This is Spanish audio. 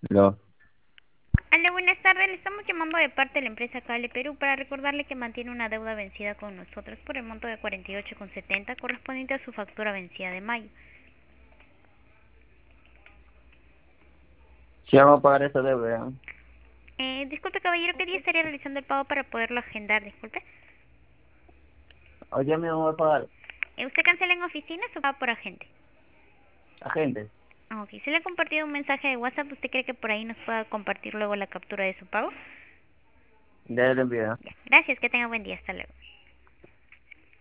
Lo, Hola, buenas tardes. Le estamos llamando de parte de la empresa Cable Perú para recordarle que mantiene una deuda vencida con nosotros por el monto de 48,70 correspondiente a su factura vencida de mayo. si vamos a pagar esa deuda, Disculpe, caballero, ¿qué día estaría realizando el pago para poderlo agendar? Disculpe. hoy día mismo voy a pagar, ¿Usted cancela en oficina o paga por agente? agente, Ok, se le ha compartido un mensaje de WhatsApp. ¿Usted cree que por ahí nos pueda compartir luego la captura de su pago? ya le envío. Ya, gracias, que tenga buen día. Hasta luego.